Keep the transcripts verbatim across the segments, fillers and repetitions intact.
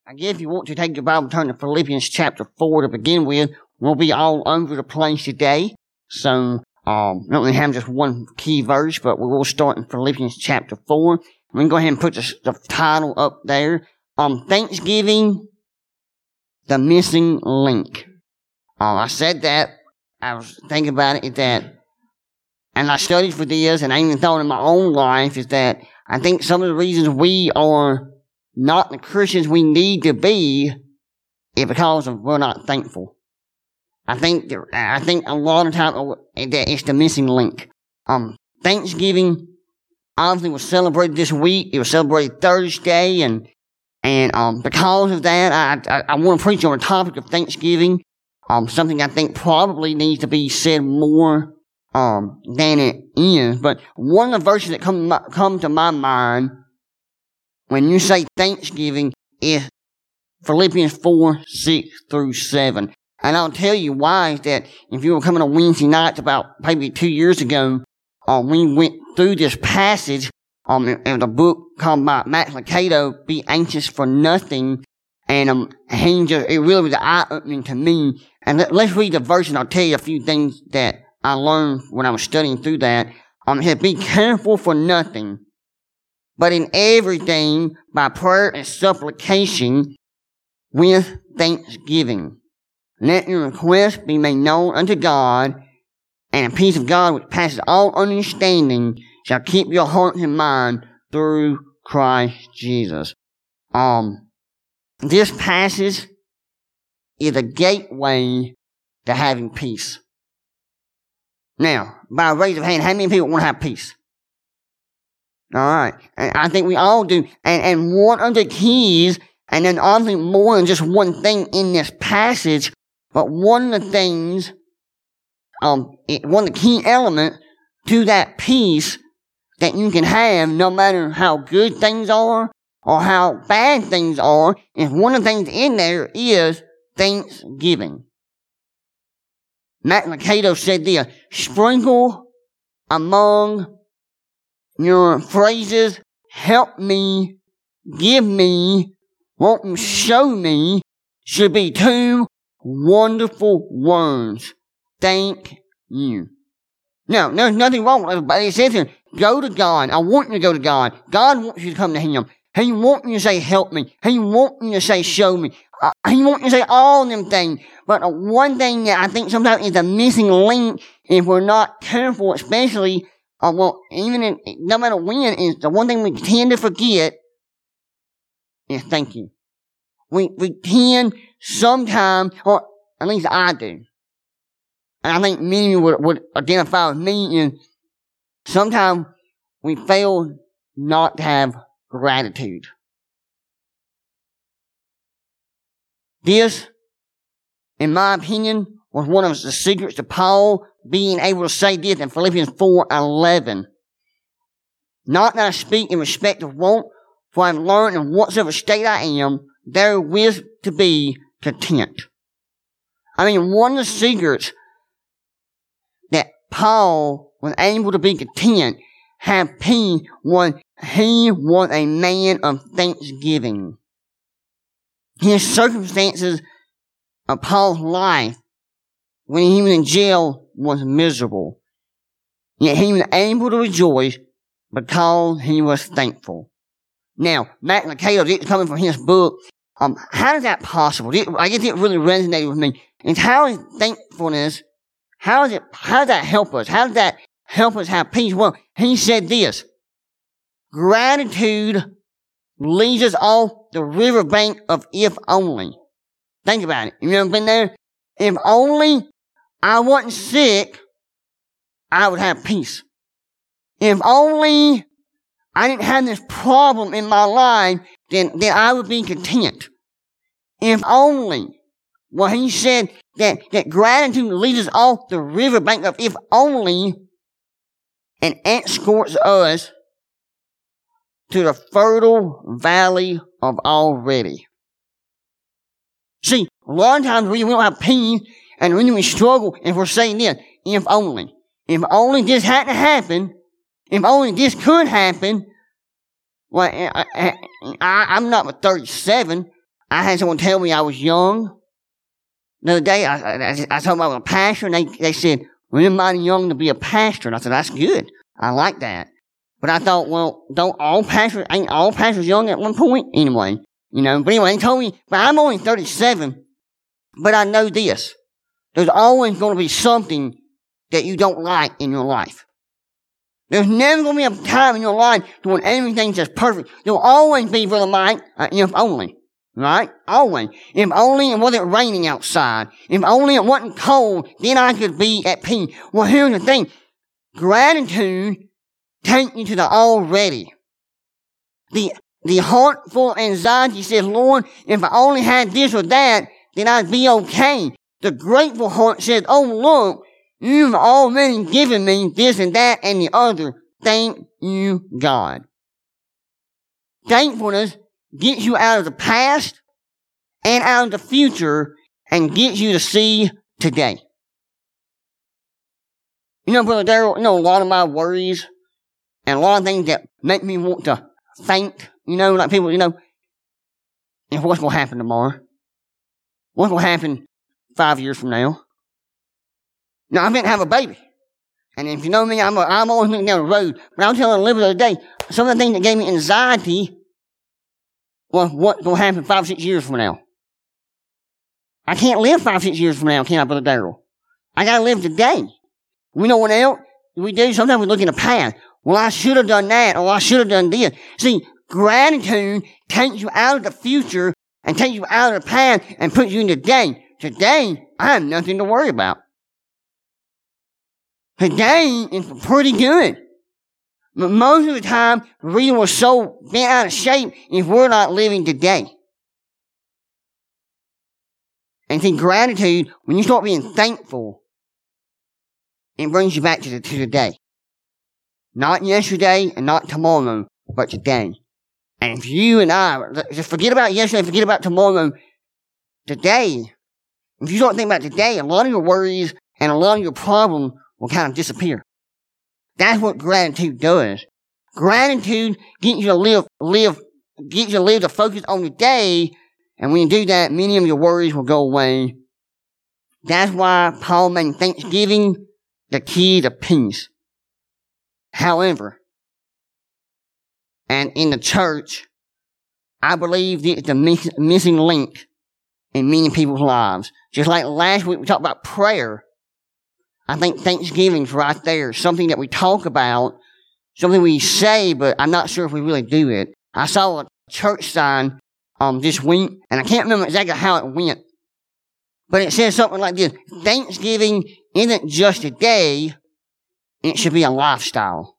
I guess if you want to take your Bible, turn to Philippians chapter four to begin with. We'll be all over the place today. So, um, we don't really have just one key verse, but we will start in Philippians chapter four. We can go ahead and put the, the title up there. Um, Thanksgiving, the missing link. Uh, I said that. I was thinking about it, that, and I studied for this, and I even thought in my own life, is that I think some of the reasons we are not the Christians we need to be is because of we're not thankful. I think I think a lot of times that it's the missing link. Um, Thanksgiving obviously was celebrated this week. It was celebrated Thursday, and and um because of that, I I, I want to preach on the topic of Thanksgiving. Um, something I think probably needs to be said more um than it is. But one of the verses that come come to my mind when you say Thanksgiving is Philippians four, six through seven. And I'll tell you why is that if you were coming on Wednesday nights about maybe two years ago, uh, we went through this passage um, in, in the book called by Max Lucado, Be Anxious for Nothing. And um, he just, it really was eye-opening to me. And let, let's read the verse and I'll tell you a few things that I learned when I was studying through that. Um, it said, be careful for nothing, but in everything, by prayer and supplication, with thanksgiving. Let your requests be made known unto God, and the peace of God which passes all understanding shall keep your heart and mind through Christ Jesus. Um, this passage is a gateway to having peace. Now, by a raise of hand, how many people want to have peace? All right. And I think we all do. And, and one of the keys, and then obviously more than just one thing in this passage, but one of the things, um, it, one of the key elements to that peace that you can have no matter how good things are or how bad things are, is one of the things in there is thanksgiving. Matt Lucado said this, sprinkle among your phrases, help me, give me, won't you show me, should be two wonderful words. Thank you. Now, there's nothing wrong with it, but it says here, go to God. I want you to go to God. God wants you to come to Him. He wants you to say, help me. He wants you to say, show me. Uh, he wants you to say all them things. But uh, one thing that I think sometimes is a missing link, if we're not careful, especially Uh, well, even in, no matter when, is the one thing we tend to forget is thank you. We, we tend sometimes, or at least I do, and I think many would, would identify with me, is sometimes we fail not to have gratitude. This, in my opinion, was one of the secrets to Paul being able to say this in Philippians four eleven. Not that I speak in respect of want, for I have learned in whatsoever state I am, therewith to be content. I mean, one of the secrets that Paul was able to be content, have peace, was he was a man of thanksgiving. His circumstances of Paul's life when he was in jail was miserable. Yet he was able to rejoice because he was thankful. Now, Matt Lucado, this is coming from his book. Um, how is that possible? I guess it really resonated with me. And how is thankfulness, how is it, how does that help us? How does that help us have peace? Well, he said this, gratitude leads us off the riverbank of if only. Think about it. You ever been there? If only I wasn't sick, I would have peace. If only I didn't have this problem in my life, then, then I would be content. If only, well, he said that, that gratitude leads us off the riverbank of if only and escorts us to the fertile valley of already. See, a lot of times we don't have peace, and when we struggle, and we're saying this, if only. If only this hadn't happened, if only this could happen, well, I, I, I, I'm not but thirty-seven. I had someone tell me I was young. The other day, I, I, I told them I was a pastor, and they, they said, well, you're mighty young to be a pastor. And I said, that's good. I like that. But I thought, well, don't all pastors, ain't all pastors young at one point? Anyway, you know, but anyway, they told me, but I'm only thirty-seven, but I know this. There's always going to be something that you don't like in your life. There's never going to be a time in your life when everything's just perfect. There'll always be, Brother Mike, uh, if only. Right? Always. If only it wasn't raining outside. If only it wasn't cold, then I could be at peace. Well, here's the thing. Gratitude takes you to the already. The, the heart full of anxiety says, Lord, if I only had this or that, then I'd be okay. The grateful heart says, oh, look, you've already given me this and that and the other. Thank you, God. Thankfulness gets you out of the past and out of the future and gets you to see today. You know, Brother Darrell, you know, a lot of my worries and a lot of things that make me want to faint, you know, like people, you know, and what's going to happen tomorrow? What's going to happen five years from now? Now, I'm going to have a baby. And if you know me, I'm, a, I'm always looking down the road. But I'll tell you a little bit of the day, some of the things that gave me anxiety, well, what's going to happen five, six years from now? I can't live five, six years from now, can I, Brother Darrell? I got to live today. We know what else we do. Sometimes we look in the past. Well, I should have done that, or I should have done this. See, gratitude takes you out of the future and takes you out of the past and puts you in today. Today, I have nothing to worry about. Today is pretty good. But most of the time, we were so bent out of shape if we're not living today. And see, gratitude, when you start being thankful, it brings you back to, the, to today. Not yesterday and not tomorrow, but today. And if you and I, just forget about yesterday, forget about tomorrow, today, if you start thinking about today, a lot of your worries and a lot of your problems will kind of disappear. That's what gratitude does. Gratitude gets you to live, live, gets you to live to focus on the day, and when you do that, many of your worries will go away. That's why Paul made Thanksgiving the key to peace. However, and in the church, I believe it's the miss, missing link in many people's lives. Just like last week we talked about prayer, I think Thanksgiving's right there. Something that we talk about, something we say, but I'm not sure if we really do it. I saw a church sign um this week, and I can't remember exactly how it went. But it says something like this: Thanksgiving isn't just a day, it should be a lifestyle.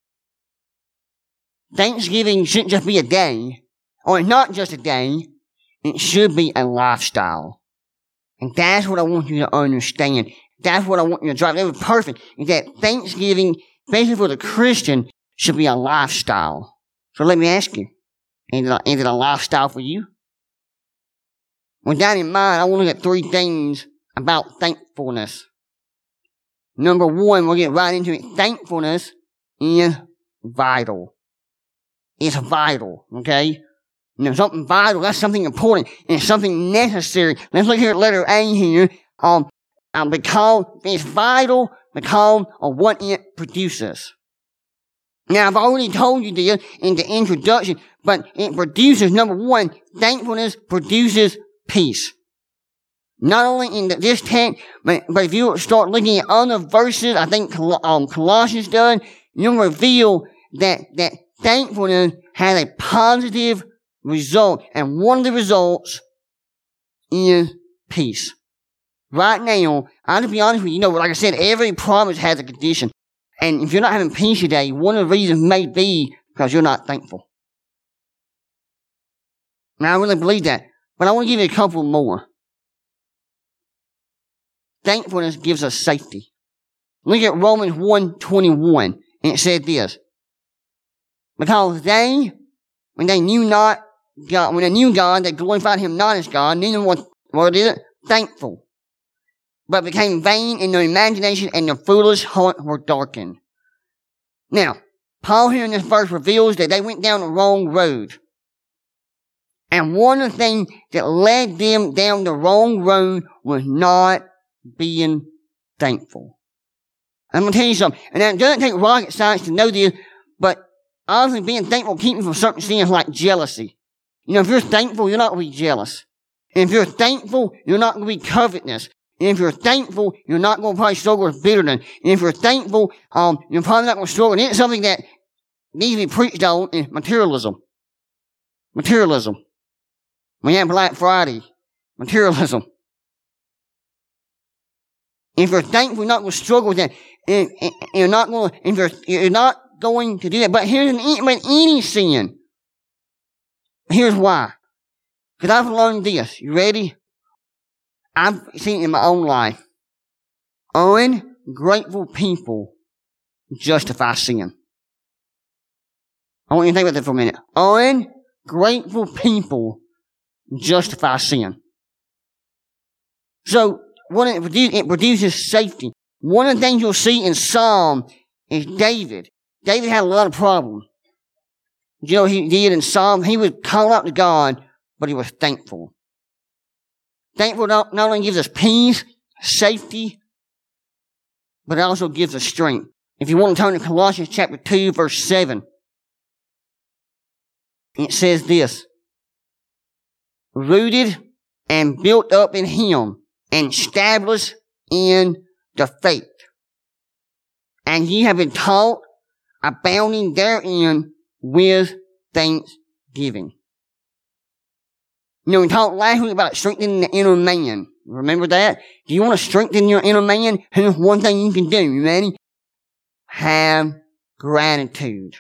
Thanksgiving shouldn't just be a day, or not just a day, it should be a lifestyle. And that's what I want you to understand. That's what I want you to drive. That was perfect. Is that Thanksgiving, especially for the Christian, should be a lifestyle. So let me ask you, is it a, is it a lifestyle for you? With that in mind, I want to look at three things about thankfulness. Number one, we'll get right into it. Thankfulness is vital. It's vital, okay? You know, something vital, that's something important, and it's something necessary. Let's look here at letter A here. Um, um, because it's vital because of what it produces. Now, I've already told you this in the introduction, but it produces, number one, thankfulness produces peace. Not only in the, this text, but, but if you start looking at other verses, I think um, Colossians does, you'll reveal that, that thankfulness has a positive result. And one of the results is peace. Right now, I'll just be honest with you, you know, like I said, every promise has a condition. And if you're not having peace today, one of the reasons may be because you're not thankful. Now, I really believe that. But I want to give you a couple more. Thankfulness gives us safety. Look at Romans one twenty-one, and it said this: because they, when they knew not God, when they knew God, they glorified Him not as God, neither was, what is it? Thankful. But became vain in their imagination, and their foolish heart were darkened. Now, Paul here in this verse reveals that they went down the wrong road. And one of the things that led them down the wrong road was not being thankful. I'm going to tell you something. And it doesn't take rocket science to know this, but obviously being thankful keeps you from certain things like jealousy. You know, if you're thankful, you're not going to be jealous. And if you're thankful, you're not going to be covetousness. And if you're thankful, you're not going to probably struggle with bitterness. And if you're thankful, um, you're probably not going to struggle. And it's something that needs to be preached on is materialism. Materialism. We have Black Friday. Materialism. If you're thankful, you're not going to struggle with that. And, and, and you're not going to, if you're, you're not going to do that. But here's an, with any sin. Here's why. Because I've learned this. You ready? I've seen it in my own life. Ungrateful people justify sin. I want you to think about that for a minute. Ungrateful people justify sin. So, what it produces, it produces safety. One of the things you'll see in Psalm is David. David had a lot of problems. You know what he did in Psalm? He would call out to God, but he was thankful. Thankful not, not only gives us peace, safety, but it also gives us strength. If you want to turn to Colossians chapter two, verse seven, it says this, rooted and built up in Him, and established in the faith. And ye have been taught, abounding therein with thanksgiving. You know, we talked last week about strengthening the inner man. Remember that? Do you want to strengthen your inner man? Here's one thing you can do. You ready? Have gratitude.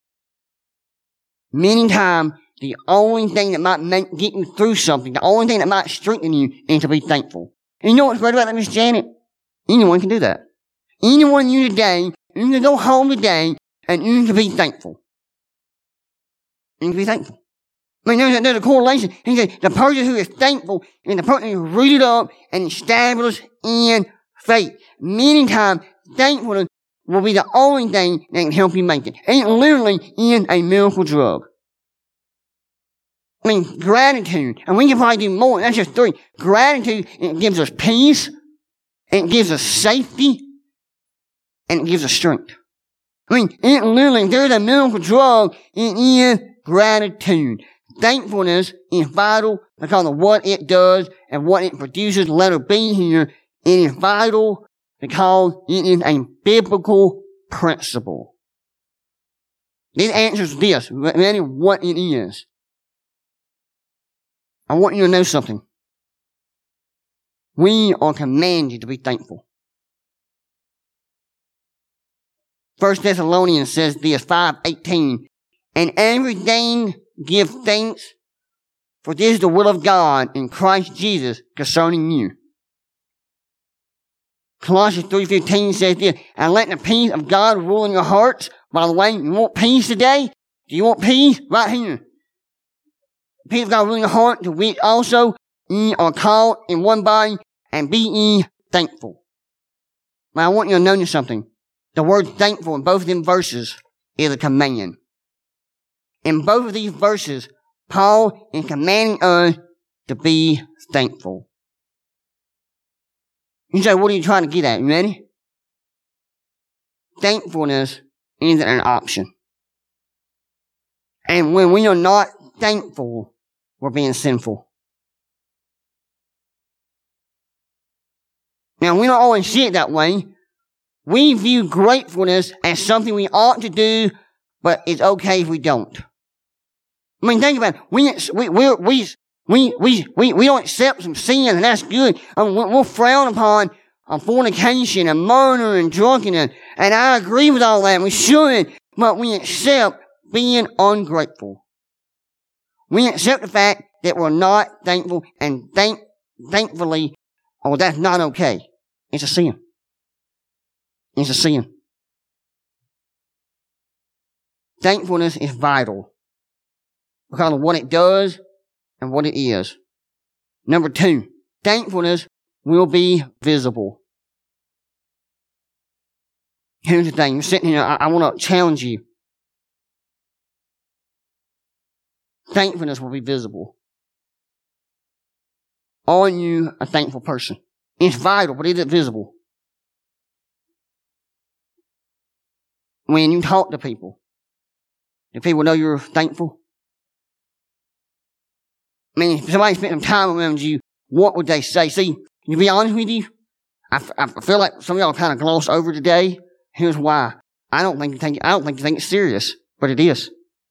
Many times, the only thing that might make, get you through something, the only thing that might strengthen you is to be thankful. And you know what's great about that, Miss Janet? Anyone can do that. Anyone you today, you can go home today and you can be thankful. You can be thankful. I mean, there's a, there's a correlation. He said, the person who is thankful is the person who is rooted up and established in faith. Many times, thankfulness will be the only thing that can help you make it. It's literally in a miracle drug. I mean, gratitude. And we can probably do more. That's just three. Gratitude, it gives us peace. It gives us safety. And it gives us strength. I mean, it literally, there's a miracle drug, it is gratitude. Thankfulness is vital because of what it does and what it produces. Let it be here. It is vital because it is a biblical principle. This answers this, really what it is. I want you to know something. We are commanded to be thankful. First Thessalonians says this, five eighteen, and everything give thanks, for this is the will of God in Christ Jesus concerning you. Colossians three fifteen says this, and let the peace of God rule in your hearts. By the way, you want peace today? Do you want peace? Right here. The peace of God rule in your heart, to which also ye are called in one body, and be ye thankful. Now I want you to notice something. The word thankful in both of them verses is a command. In both of these verses, Paul is commanding us to be thankful. You say, what are you trying to get at? You ready? Thankfulness isn't an option. And when we are not thankful, we're being sinful. Now, we don't always see it that way. We view gratefulness as something we ought to do, but it's okay if we don't. I mean, think about it. We, we, we, we, we, we, we, we don't accept some sin, and that's good. I mean, we'll frown upon um, fornication and murder and drunkenness, and I agree with all that, and we should, but we accept being ungrateful. We accept the fact that we're not thankful, and thank, thankfully, oh, that's not okay. It's a sin. It's a sin. Thankfulness is vital because of what it does and what it is. Number two, thankfulness will be visible. Here's the thing. You're sitting here. I, I want to challenge you. thankfulness will be visible. Are you a thankful person? It's vital, but is it visible? When you talk to people, do people know you're thankful? I mean, if somebody spent some time around you, what would they say? See, to be honest with you, I, f- I feel like some of y'all kind of glossed over today. Here's why. I don't think you think, I don't think you think it's serious, but it is.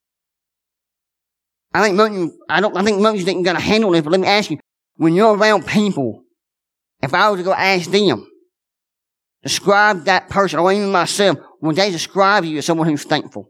I think most of you, I don't, I think most of you think you're going to handle this, but let me ask you, when you're around people, if I were to go ask them, describe that person, or even myself, would they describe you as someone who's thankful?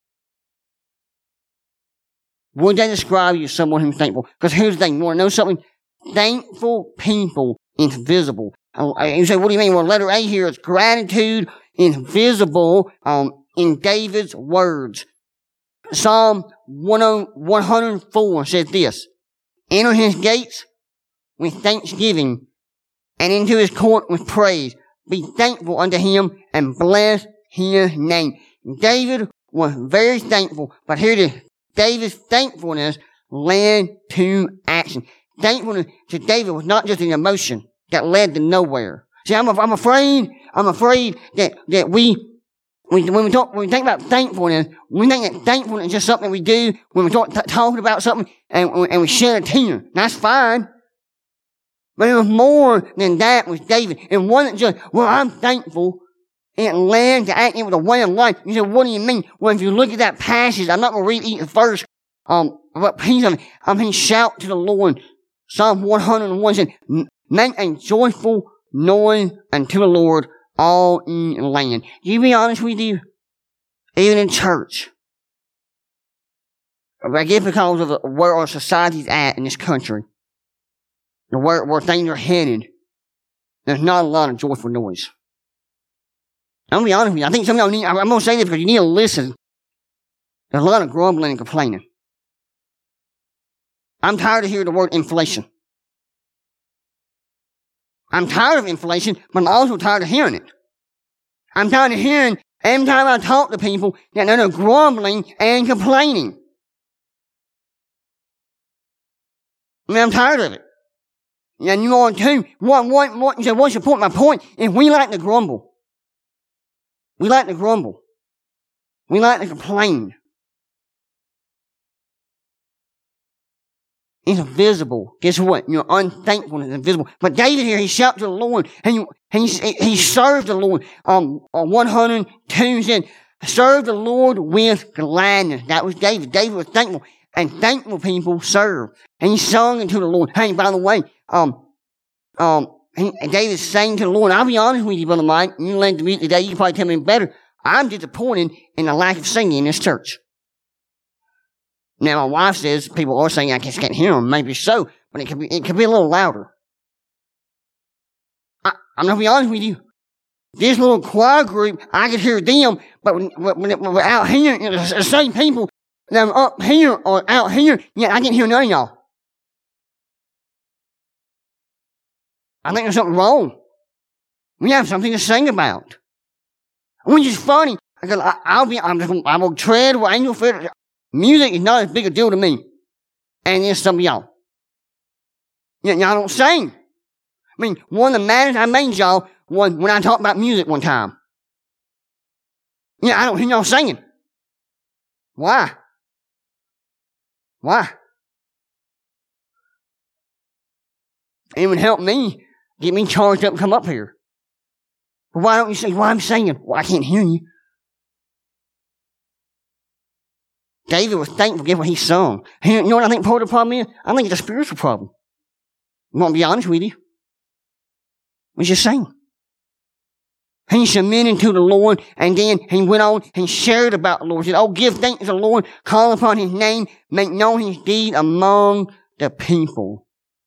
Would they describe you as someone who's thankful? Because here's the thing, you want to know something? Thankful people is visible. And you say, what do you mean? Well, letter A here is gratitude is visible um, in David's words. Psalm one hundred four says this, enter his gates with thanksgiving and into his court with praise. Be thankful unto him and bless his name. David was very thankful, but here it is. David's thankfulness led to action. Thankfulness to David was not just an emotion that led to nowhere. See, I'm, I'm afraid, I'm afraid that, that we, we, when we talk, when we think about thankfulness, we think that thankfulness is just something we do when we talk, t- talking about something and, and we shed a tear. That's fine. But it was more than that with David. It wasn't just, well, I'm thankful. It led to acting with a way of life. You say, what do you mean? Well, if you look at that passage, I'm not going to read each verse, um, but piece of it. I mean, shout to the Lord. Psalm one hundred one said, make a joyful noise unto the Lord, all in the land. Do you be honest with you? Even in church. I guess because of where our society's at in this country, where, where things are headed, there's not a lot of joyful noise. I'm going to be honest with you. I think some of y'all need, I'm going to say this because you need to listen. There's a lot of grumbling and complaining. I'm tired of hearing the word inflation. I'm tired of inflation, but I'm also tired of hearing it. I'm tired of hearing every time I talk to people that they're grumbling and complaining. I mean, I'm tired of it. And you are too. What, what, what, you say, what's your point? My point is we like to grumble. We like to grumble. We like to complain. It's invisible. Guess what? Your unthankfulness is invisible. But David here, he shouted to the Lord, and he, he, he served the Lord. Um, one hundred two said, serve the Lord with gladness. That was David. David was thankful. And thankful people serve. And he sung unto the Lord. Hey, by the way, um, um, he, David sang to the Lord. I'll be honest with you, Brother Mike. You led the music today. You can probably tell me better. I'm disappointed in the lack of singing in this church. Now, my wife says people are saying I just can't hear them. Maybe so, but it could be, it could be a little louder. I, I'm going to be honest with you. This little choir group, I could hear them, but when, when, when we're out here, you know, the same people that are up here or out here, yeah, I can't hear none of y'all. I think there's something wrong. We have something to sing about. Which is funny, because I, I'll be, I'm just, I'm going to tread where angel feet. Music is not as big a deal to me. And there's some of y'all. Y- y'all don't sing. I mean, one of the matters I made y'all was when I talked about music one time. Yeah, I don't hear y'all singing. Why? Why? It would help me get me charged up and come up here. But why don't you say, why I'm singing? Well, I can't hear you. David was thankful for what he sung. You know what I think part of the problem is? I think it's a spiritual problem. I want to be honest with you. We just sing. He submitted to the Lord, and then he went on and shared about the Lord. He said, oh, give thanks to the Lord, call upon his name, make known his deed among the people.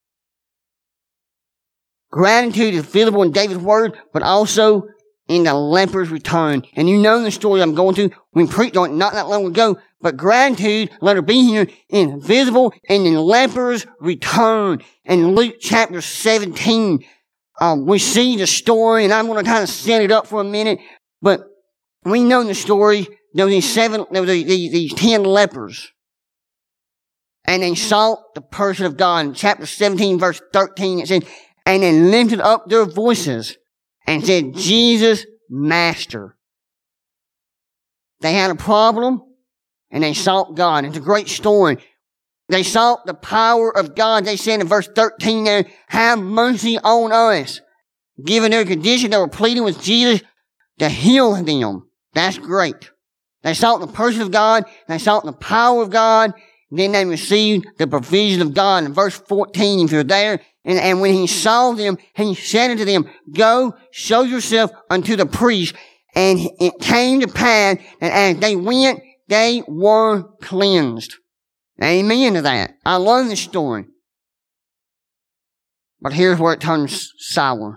Gratitude is visible in David's word, but also in the leper's return. And you know the story I'm going to. We preached on it not that long ago. But gratitude, let her be here, is visible in the leper's return. In Luke chapter seventeen, um, we see the story, and I'm going to kind of set it up for a minute. But we know the story. There were these seven, there were these, these ten lepers. and they sought the person of God. In chapter seventeen, verse thirteen, it said, and they lifted up their voices and said, Jesus, Master. They had a problem, and they sought God. It's a great story. They sought the power of God. They said in verse thirteen there, have mercy on us. Given their condition, they were pleading with Jesus to heal them. That's great. They sought the person of God. They sought the power of God. Then they received the provision of God. In verse fourteen, if you're there, and, and when he saw them, he said unto them, go, show yourself unto the priest. And it came to pass that as they went, they were cleansed. Amen to that. I love this story. But here's where it turns sour.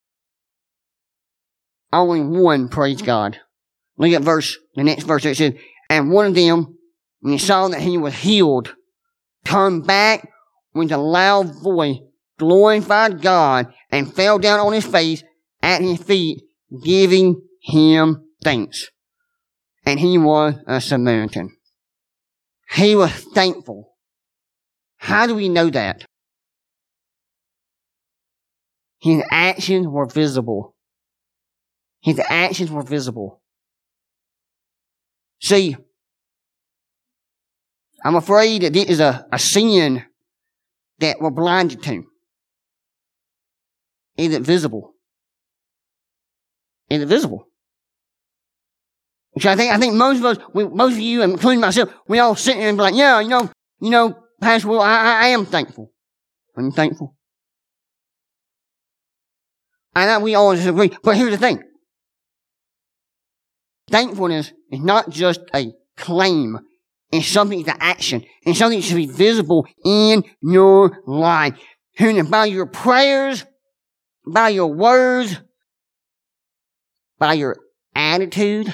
Only one praised God. Look at verse, the next verse. It says, and one of them, when he saw that he was healed, turned back with a loud voice, glorified God, and fell down on his face at his feet, giving him thanks. And he was a Samaritan. He was thankful. How do we know that? His actions were visible. His actions were visible. See, I'm afraid that this is a, a sin that we're blinded to. Is it visible? Is it visible? Which I think, I think most of us, we, most of you, including myself, we all sit there and be like, yeah, you know, you know, Pastor Will, I, I am thankful. Are you thankful? I know we always agree, but here's the thing. Thankfulness is not just a claim. It's something, it's an action. It's something that should be visible in your life. By your prayers, by your words, by your attitude.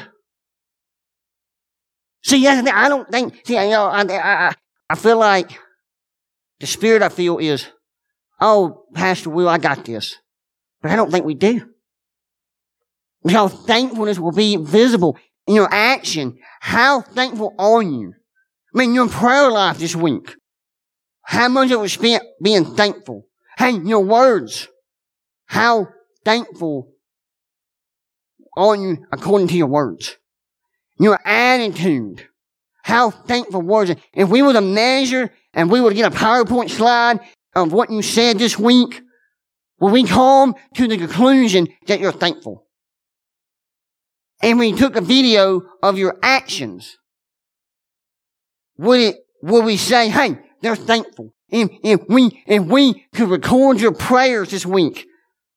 See, that's the thing. I don't think, see, you know, I, I, I feel like the spirit I feel is, oh, Pastor Will, I got this. But I don't think we do. Because thankfulness will be visible in your action. How thankful are you? I mean, your prayer life this week. How much of it was spent being thankful? Hey, your words. How thankful are you according to your words? Your attitude. How thankful was it? If we were to measure and we were to get a PowerPoint slide of what you said this week, will we come to the conclusion that you're thankful? And we took a video of your actions, would it, would we say, hey, they're thankful? If, if we, if we could record your prayers this week,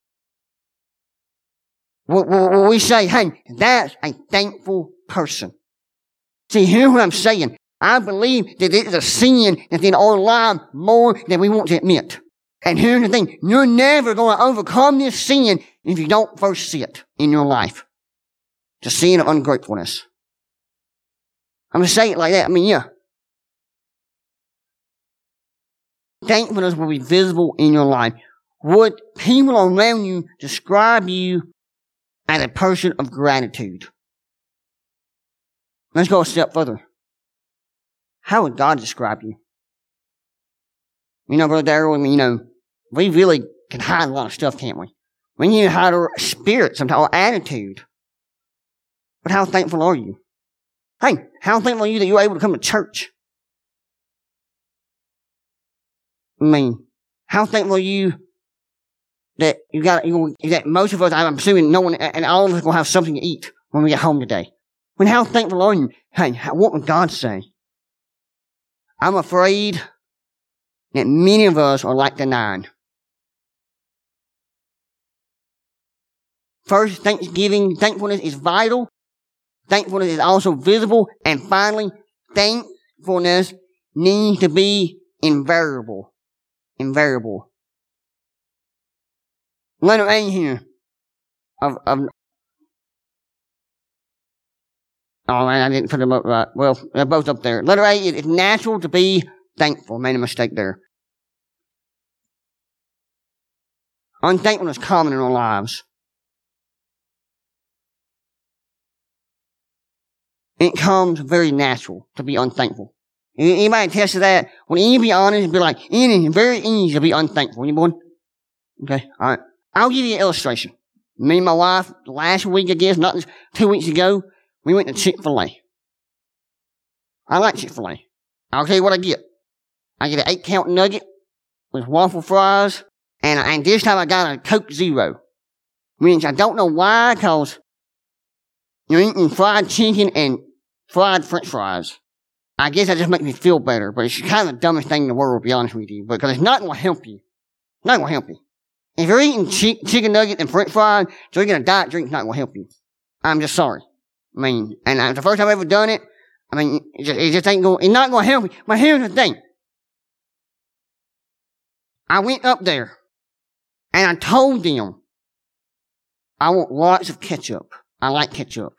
will, will, will we say, hey, that's a thankful person? See, here's what I'm saying. I believe that it is a sin that's in our life more than we want to admit. And here's the thing. You're never going to overcome this sin if you don't first see it in your life. The sin of ungratefulness. I'm going to say it like that. I mean, yeah. Thankfulness will be visible in your life. Would people around you describe you as a person of gratitude? Let's go a step further. How would God describe you? You know, Brother Darrell, I mean, you know, we really can hide a lot of stuff, can't we? We need to hide our spirit, sometimes our attitude. But how thankful are you? Hey, how thankful are you that you were able to come to church? I mean, how thankful are you that you got, you know, that most of us, I'm assuming no one, and all of us will have something to eat when we get home today. I mean, how thankful are you? Hey, what would God say? I'm afraid that many of us are like the nine. First, thanksgiving, thankfulness is vital. Thankfulness is also visible. And finally, thankfulness needs to be invariable. Invariable. Letter A here. Of, of, oh man, I didn't put them up right. Well, they're both up there. Letter A, it is natural to be thankful. Made a mistake there. Unthankfulness is common in our lives. It comes very natural to be unthankful. Anybody attest to that? When you be honest and be like, it's very easy to be unthankful. Anyone? Okay, alright. I'll give you an illustration. Me and my wife, last week, I guess, not two weeks ago, we went to Chick-fil-A. I like Chick-fil-A. I'll tell you what I get. I get an eight count nugget with waffle fries, and, and this time I got a Coke Zero. Which I don't know why, cause you're eating fried chicken and fried french fries. I guess that just makes me feel better, but it's kind of the dumbest thing in the world, to be honest with you, because it's not going to help you. Not going to help you. If you're eating chi- chicken nugget and french fries, drinking a diet drink's not going to help you. I'm just sorry. I mean, and it's the first time I've ever done it. I mean, it just, it just ain't going, it's not going to help you. But here's the thing. I went up there, and I told them, I want lots of ketchup. I like ketchup.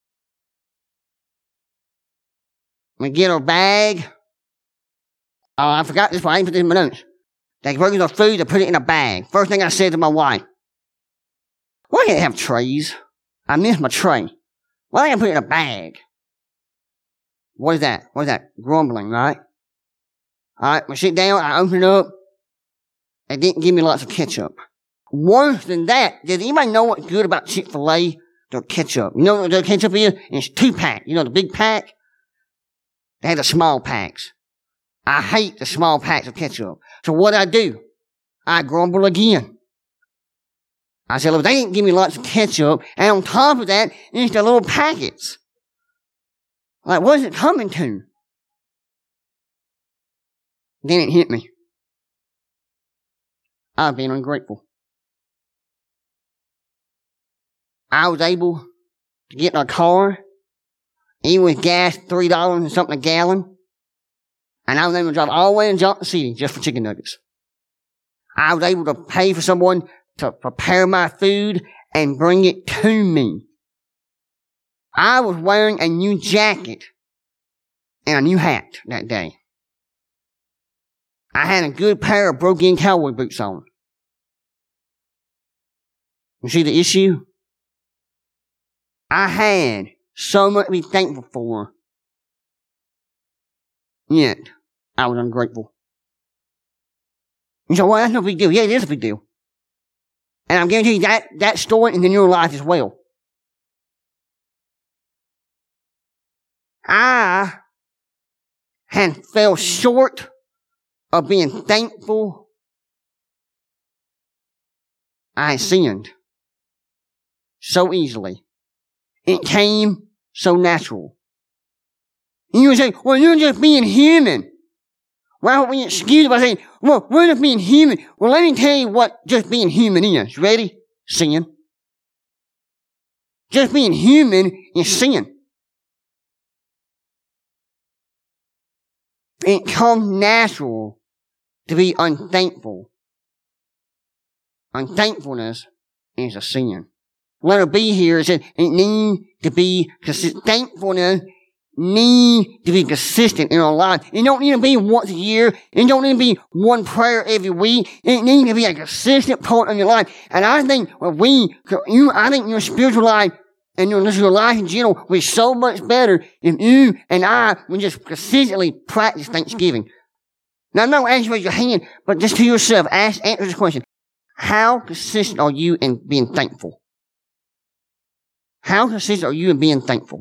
We get our bag. Oh, I forgot this part. I didn't put this in my notes. They bring our food, they put it in a bag. First thing I said to my wife, why can't they have trays? I miss my tray. Why can't I put it in a bag? What is that? What is that? Grumbling, right? Alright, we sit down, I open it up. They didn't give me lots of ketchup. Worse than that, does anybody know what's good about Chick-fil-A? Their ketchup. You know what their ketchup is? It's two pack. You know the big pack? They have the small packs. I hate the small packs of ketchup. So what I do? I grumble again. I said, look, they didn't give me lots of ketchup, and on top of that, it's the little packets. Like, what is it coming to? Then it hit me. I've been ungrateful. I was able to get in a car, even with gas, three dollars and something a gallon, and I was able to drive all the way to Johnson City just for chicken nuggets. I was able to pay for someone to prepare my food and bring it to me. I was wearing a new jacket and a new hat that day. I had a good pair of broken cowboy boots on. You see the issue? I had so much to be thankful for, yet I was ungrateful. You say, well, that's no big deal. Yeah, it is a big deal. And I'm guaranteeing that, that story in your life as well. I had fell short of being thankful. I sinned so easily. It came so natural. And you would say, well, you're just being human. Why don't we excuse it by saying, well, we're just being human? Well, let me tell you what just being human is. Ready? Sin. Just being human is sin. It comes natural to be unthankful. Unthankfulness is a sin. Letter B here says it needs to be consistent. Thankfulness needs to be consistent in our life. It don't need to be once a year. It don't need to be one prayer every week. It needs to be a consistent part of your life. And I think we, you, I think your spiritual life and your, your life in general will be so much better if you and I would just consistently practice Thanksgiving. Now, I'm not going to ask you to raise your hand, but just to yourself, ask, answer this question. How consistent are you in being thankful? How consistent are you in being thankful?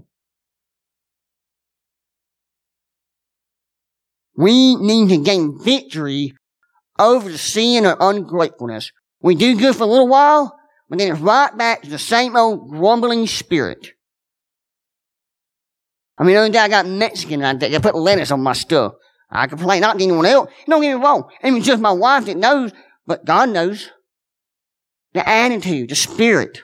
We need to gain victory over the sin of ungratefulness. We do good for a little while, but then it's right back to the same old grumbling spirit. I mean, the other day I got Mexican and I, they put lettuce on my stuff. I complain, not to anyone else. Don't get me wrong. It was just my wife that knows, but God knows. The attitude, the spirit.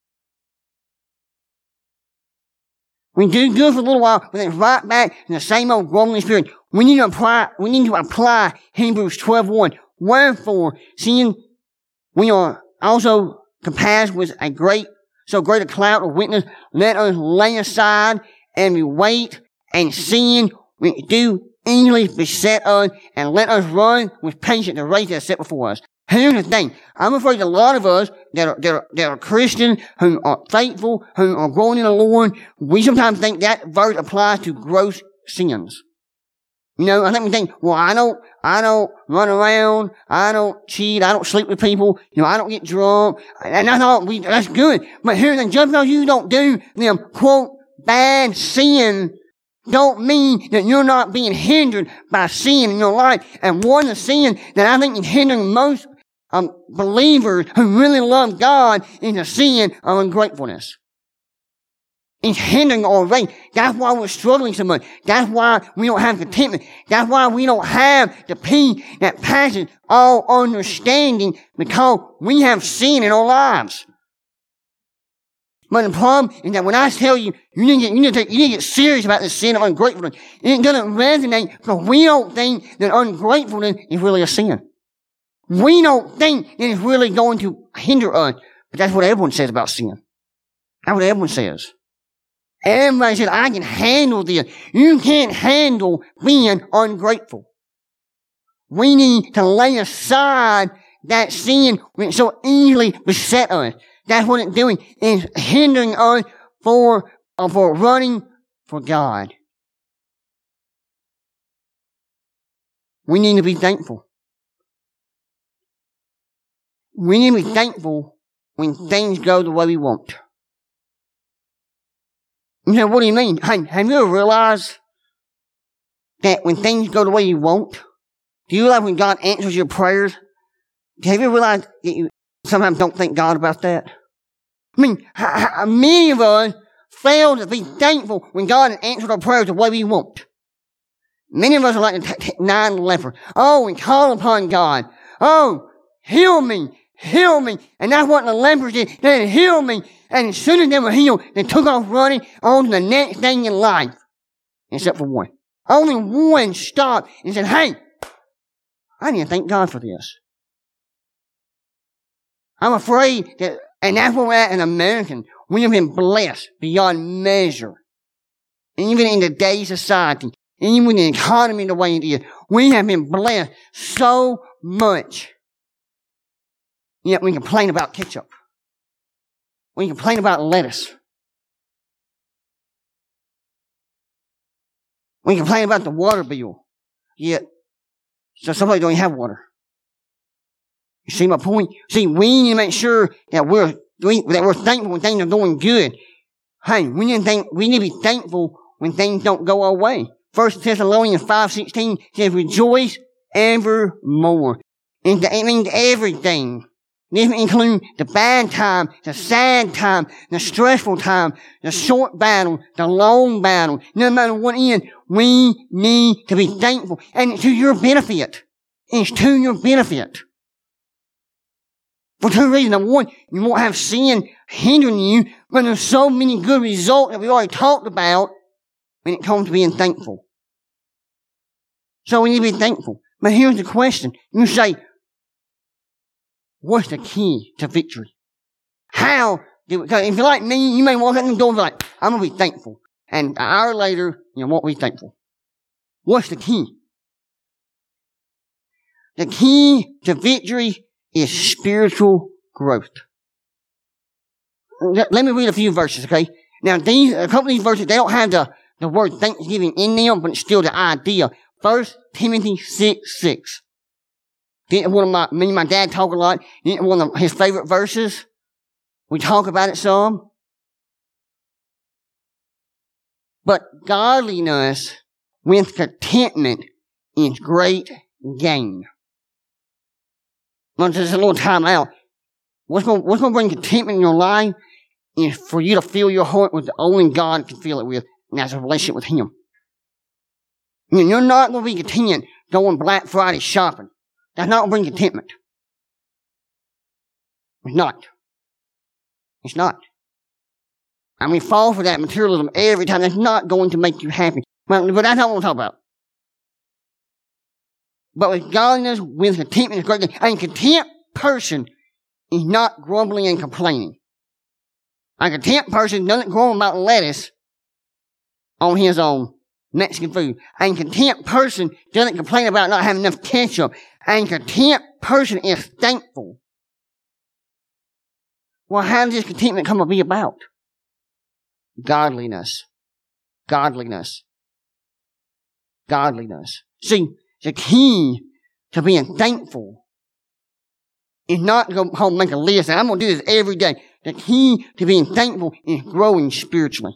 We do good for a little while, but then it's right back in the same old grumbling spirit. We need to apply, we need to apply Hebrews twelve one. Wherefore, seeing we are also compassed with a great, so great a cloud of witness, let us lay aside every weight and sin we do easily beset us, and let us run with patience the race that is set before us. Here's the thing. I'm afraid a lot of us that are, that are, that are Christians, who are faithful, who are growing in the Lord, we sometimes think that verse applies to gross sins. You know, I think we think, well, I don't, I don't run around, I don't cheat, I don't sleep with people, you know, I don't get drunk, and I thought we, that's good. But here's the thing, just because you don't do them, quote, bad sin, don't mean that you're not being hindered by sin in your life. And one of the sin that I think is hindering most um, believers who really love God is the sin of ungratefulness. It's hindering our faith. That's why we're struggling so much. That's why we don't have contentment. That's why we don't have the peace that passes all understanding, because we have sin in our lives. But the problem is that when I tell you, you need to get, you need to, take, you need to get serious about the sin of ungratefulness, it doesn't resonate because we don't think that ungratefulness is really a sin. We don't think that it's really going to hinder us. But that's what everyone says about sin. That's what everyone says. Everybody says, I can handle this. You can't handle being ungrateful. We need to lay aside that sin which so easily beset us. That's what it's doing. It's hindering us for, uh, for running for God. We need to be thankful. We need to be thankful when things go the way we want. You know, what do you mean? Hey, have you ever realized that when things go the way you want, do you realize when God answers your prayers? Have you realized that you sometimes don't thank God about that? I mean, many of us fail to be thankful when God has answered our prayers the way we want. Many of us are like the nine lepers. Oh, and call upon God. Oh, heal me, heal me. And that's what the lepers did. They healed me. And as soon as they were healed, they took off running on to the next thing in life. Except for one. Only one stopped and said, hey, I need to thank God for this. I'm afraid that, and that's where we're at in American. We have been blessed beyond measure. Even in today's society, even in the economy the way it is, we have been blessed so much. Yet we complain about ketchup. We complain about lettuce. We complain about the water bill. Yet, so somebody don't even have water. You see my point? See, we need to make sure that we're we, that we're thankful when things are going good. Hey, we need to think, we need to be thankful when things don't go our way. First Thessalonians five sixteen says, "Rejoice evermore." And it means everything. This includes the bad time, the sad time, the stressful time, the short battle, the long battle. No matter what it is, we need to be thankful. And it's to your benefit. It's to your benefit. For two reasons. Number one, you won't have sin hindering you, but there's so many good results that we already talked about when it comes to being thankful. So we need to be thankful. But here's the question. You say, what's the key to victory? How do we, cause if you're like me, you may walk out the door and be like, I'm going to be thankful. And an hour later, you won't be thankful. What's the key? The key to victory is spiritual growth. Let me read a few verses, okay? Now, these, a couple of these verses, they don't have the, the word thanksgiving in them, but it's still the idea. First Timothy six six. One of my, me and my dad talk a lot. One of his favorite verses. We talk about it some. But godliness with contentment is great gain. Well, just a little time out. What's going, what's going to bring contentment in your life is for you to fill your heart with the only God can fill it with, and that's a relationship with Him. You're not going to be content going Black Friday shopping. That's not going to bring contentment. It's not. It's not. And we fall for that materialism every time. That's not going to make you happy. Well, but that's not what we're talking about. But with godliness, with contentment, is great. A content person is not grumbling and complaining. A content person doesn't grumble about lettuce on his own Mexican food. A content person doesn't complain about not having enough ketchup. A content person is thankful. Well, how does this contentment come to be about? Godliness. Godliness. Godliness. See, the key to being thankful is not to go home and make a list, and I'm going to do this every day. The key to being thankful is growing spiritually.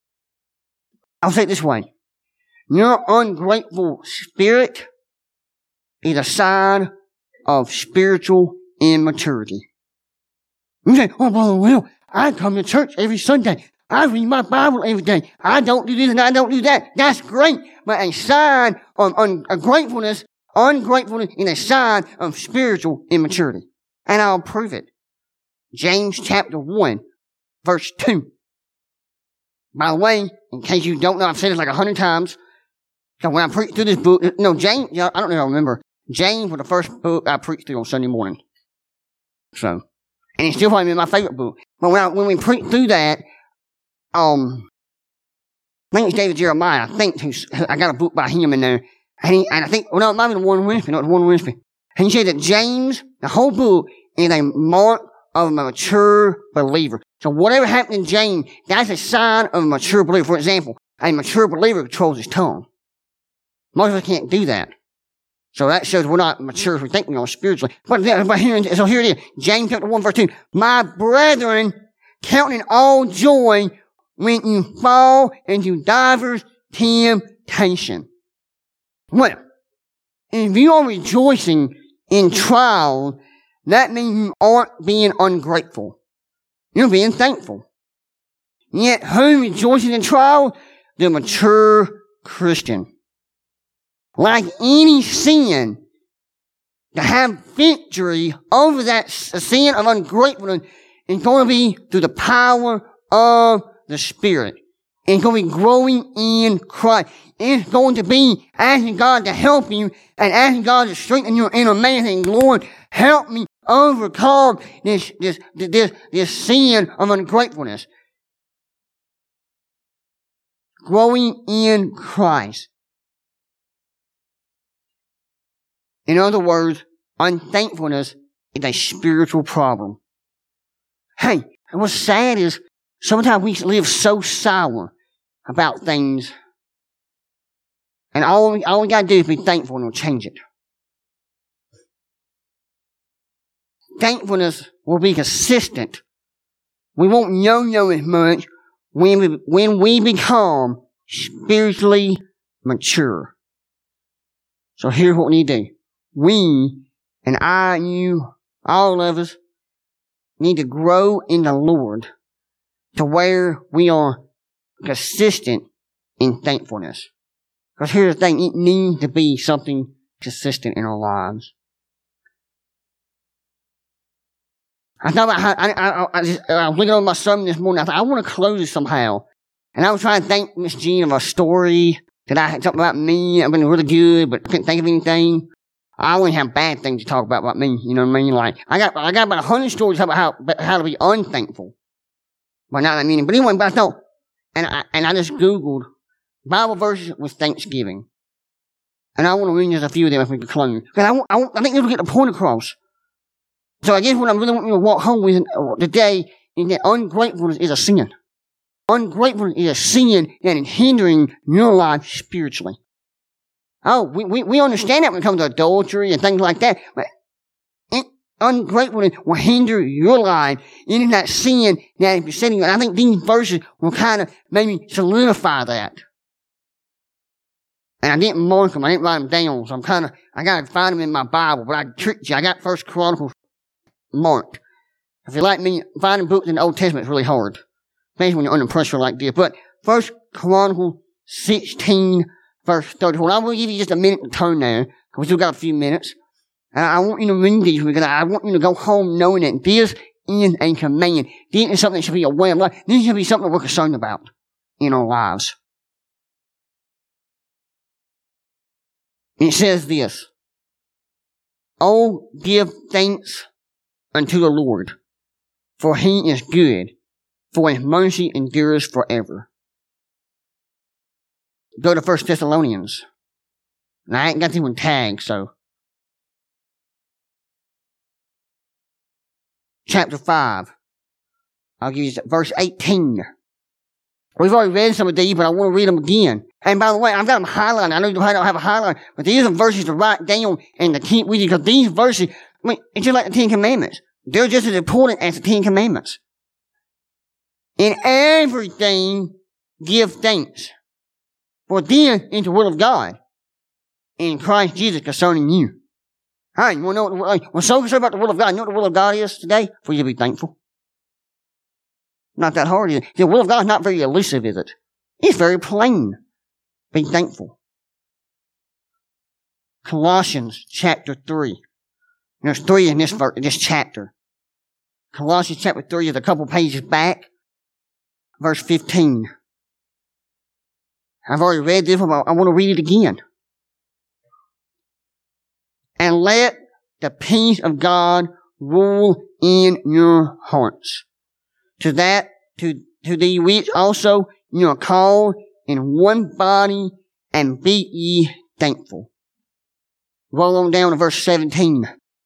I'll say it this way. Your ungrateful spirit is a sign of spiritual immaturity. You say, oh, Brother Will, I come to church every Sunday. I read my Bible every day. I don't do this and I don't do that. That's great. But a sign of un- ungratefulness, ungratefulness is a sign of spiritual immaturity. And I'll prove it. James chapter one, verse two. By the way, in case you don't know, I've said this like a hundred times. So when I preached through this book, no, James, I don't know if I remember. James was the first book I preached through on Sunday morning. So, and it's still probably my favorite book. But when I, when we preached through that, um, I think it's David Jeremiah, I think, who's, I got a book by him in there. And, he, and I think, well, no, it might be the Warren Wiersbe, no, it was Warren Wiersbe. And he said that James, the whole book, is a mark of a mature believer. So whatever happened in James, that's a sign of a mature believer. For example, a mature believer controls his tongue. Most of us can't do that. So that shows we're not mature if we think we are spiritually. But, but here, so here it is. James chapter one verse two. My brethren, count it all joy when you fall into divers temptation. Well, if you are rejoicing in trial, that means you aren't being ungrateful. You're being thankful. Yet who rejoices in trial? The mature Christian. Like any sin, to have victory over that sin of ungratefulness is going to be through the power of the Spirit. It's going to be growing in Christ. It's going to be asking God to help you and asking God to strengthen your inner man, saying, Lord, help me overcome this, this, this, this sin of ungratefulness. Growing in Christ. In other words, unthankfulness is a spiritual problem. Hey, and what's sad is sometimes we live so sour about things, and all we, all we gotta do is be thankful and it'll change it. Thankfulness will be consistent. We won't yo-yo as much when we, when we become spiritually mature. So here's what we need to do. We, and I, you, all of us, need to grow in the Lord to where we are consistent in thankfulness. Because here's the thing, it needs to be something consistent in our lives. I thought about how, I, I, I, just, I was looking over my sermon this morning, I thought, I want to close it somehow. And I was trying to thank Miss Jean of a story that I had talked about me, I've been really good, but couldn't think of anything. I only have bad things to talk about about me, you know what I mean? Like, I got, I got about a hundred stories about how, how to be unthankful. Well, not that meaning, but anyway, but I thought, and I, and I just Googled Bible verses with Thanksgiving. And I want to read just a few of them if we could close. Because I, want, I, want, I think it'll get the point across. So I guess what I really want you to walk home with today is that ungratefulness is a sin. Ungratefulness is a sin that is hindering your life spiritually. Oh, we, we, we understand that when it comes to adultery and things like that, but it, ungratefulness will hinder your life in that sin that is besetting you. And I think these verses will kind of maybe solidify that. And I didn't mark them, I didn't write them down, so I'm kind of, I gotta find them in my Bible, but I tricked you. I got First Chronicles marked. If you're like me, finding books in the Old Testament is really hard, especially when you're under pressure like this. But First Chronicles sixteen, verse thirty-four. And I will give you just a minute to turn there, because we still got a few minutes. And I want you to read these, because I want you to go home knowing that this is a command. This is something that should be a way of life. This should be something we're concerned about in our lives. It says this, Oh, give thanks unto the Lord, for he is good, for his mercy endures forever. Go to First Thessalonians. And I ain't got them in tags, so. Chapter five. I'll give you verse eighteen. We've already read some of these, but I want to read them again. And by the way, I've got them highlighted. I know you probably don't have a highlight, but these are verses to write down and to keep with you, because these verses, I mean, it's just like the Ten Commandments. They're just as important as the Ten Commandments. In everything, give thanks. For this is the will of God in Christ Jesus concerning you. All right, you want to know what the, we're so concerned about the will of God. You know what the will of God is today? For you to be thankful. Not that hard, is it? The will of God is not very elusive, is it? It's very plain. Be thankful. Colossians chapter three. There's three in this verse, this chapter. Colossians chapter three is a couple pages back. Verse fifteen. I've already read this one, but I want to read it again. And let the peace of God rule in your hearts. To that, to, to the which also you are called in one body, and be ye thankful. Roll on down to verse seventeen.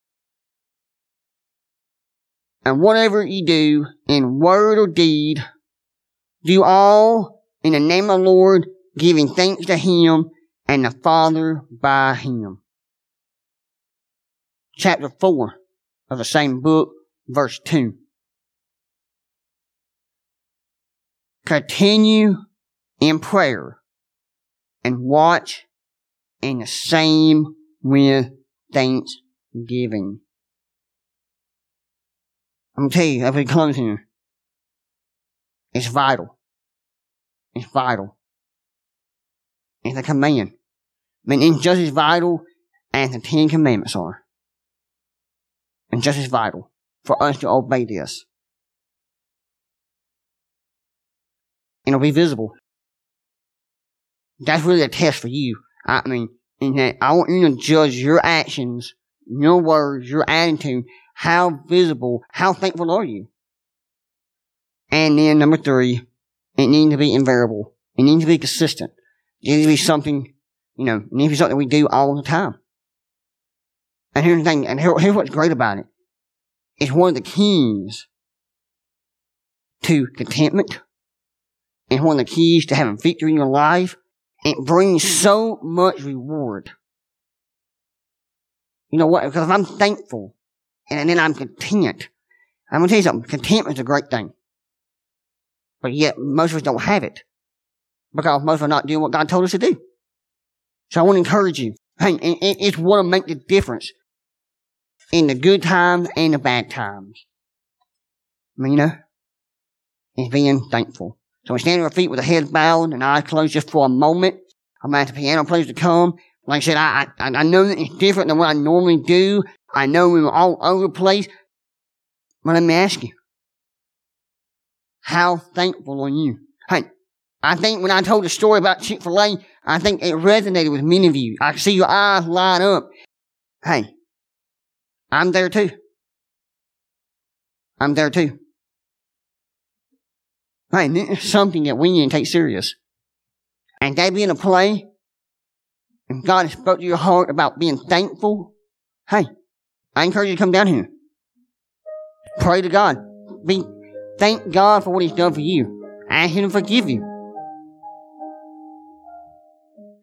And whatever ye do, in word or deed, do all in the name of the Lord, giving thanks to Him and the Father by Him. Chapter four of the same book, verse two. Continue in prayer and watch in the same with thanksgiving. I'm going to tell you, as we close here, it's vital. It's vital. It's a command. I mean, it's just as vital as the Ten Commandments are. And just as vital for us to obey this. And it'll be visible. That's really a test for you. I mean, in that I want you to judge your actions, your words, your attitude. How visible, how thankful are you? And then number three, it needs to be invariable. It needs to be consistent. It needs to be something, you know, it needs to be something we do all the time. And here's the thing, and here, here's what's great about it. It's one of the keys to contentment, and one of the keys to having victory in your life. It brings so much reward. You know what? Because if I'm thankful, and then I'm content, I'm going to tell you something. Contentment is a great thing. But yet, most of us don't have it. Because most of us are not doing what God told us to do. So I want to encourage you. Hey, it's what will make the difference in the good times and the bad times. I mean, you know, it's being thankful. So we stand on our feet with our heads bowed and eyes closed just for a moment. I'm going to ask the piano players to come. Like I said, I, I, I know that it's different than what I normally do. I know we were all over the place. But let me ask you, how thankful are you? Hey, I think when I told the story about Chick-fil-A, I think it resonated with many of you. I can see your eyes light up. Hey, I'm there too. I'm there too. Hey, this is something that we need to take serious. And that being a play, if God has spoke to your heart about being thankful, hey, I encourage you to come down here. Pray to God. Be, thank God for what He's done for you. Ask Him to forgive you.